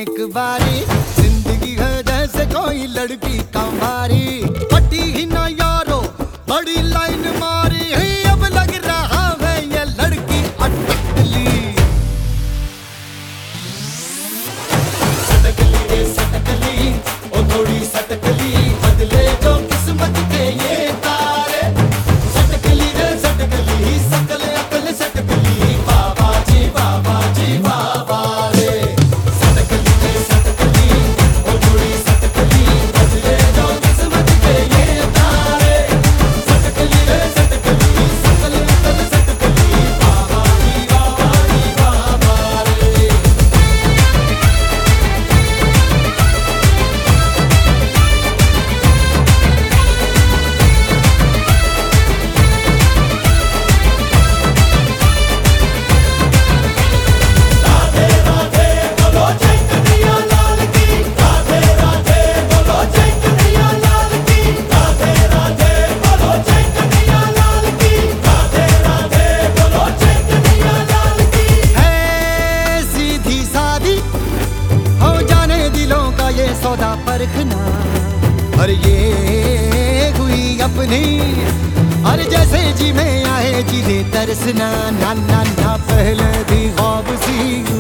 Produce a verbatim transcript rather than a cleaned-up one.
एक बारी, जिंदगी है जैसे कोई लड़की कमारी, पटी ही ना यारो बड़ी लाइन मारी है, अब लग रहा है ये लड़की अटकली। सटकली रे सटकली, ओ थोड़ी सटकली, बदले जो किस्मत के ये तारे। सटकली रे सटकली, सकल अकल सटकली, बाबा जी बाबा जी बाबा रे। सटकली रे सटकली, ओ थोड़ी सटकली, बदले जो किस्मत के ये तारे। सटकली रे सटकली, सकल अकल सटकली, बाबा जी बाबा जी बाबा रे। राधे राधे बोलो जय कन्हैया लाल की, राधे राधे बोलो जय कन्हैया लाल की, राधे राधे बोलो जय कन्हैया लाल की, राधे राधे बोलो जय कन्हैया लाल की। है सीधी सादी हो जाने दिलों का ये सौदा परखना, और ये हुई अपनी, और जैसे जी में आए जिले तरसना, ना ना ना पहले भी ख्वाब सी